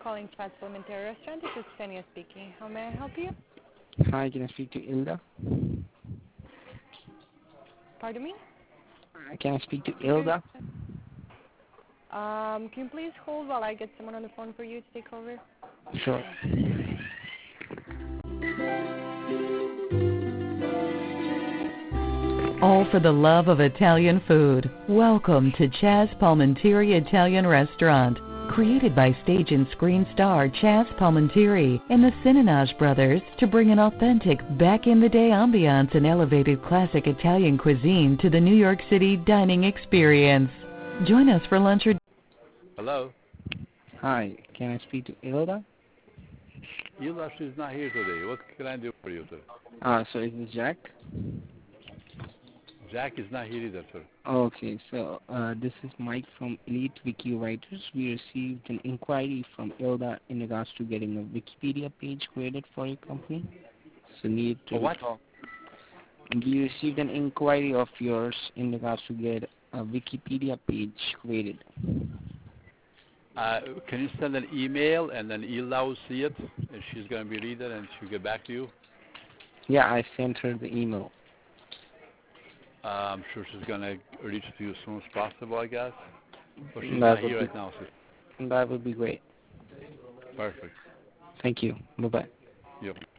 calling Chad's Elementary Restaurant. This is Fenia speaking. How may I help you? Hi, can I speak to Ilda? Pardon me? Can I speak to Ilda? Can you please hold while I get someone on the phone for you to take over? Sure. All for the love of Italian food. Welcome to Chaz Palmentieri Italian Restaurant. Created by stage and screen star Chaz Palmentieri and the Sinanaj brothers to bring an authentic, back-in-the-day ambiance and elevated classic Italian cuisine to the New York City dining experience. Join us for lunch or... Hello? Hi, can I speak to Ilda? Ilda, she's not here today. What can I do for you, sir? So is this Jack? Jack is not here either, sir. Okay, so this is Mike from Elite Wiki Writers. We received an inquiry from Ilda in regards to getting a Wikipedia page created for your company. So need to For what? We received an inquiry of yours in regards to get a Wikipedia page created. Can you send an email and then Ilda will see it and she's going to be reading it and she'll get back to you? Yeah, I sent her the email. I'm sure she's going to reach to you as soon as possible, I guess. But she's That not would here be, right now, sir. that would be great. Perfect. Thank you. Bye-bye. Yep.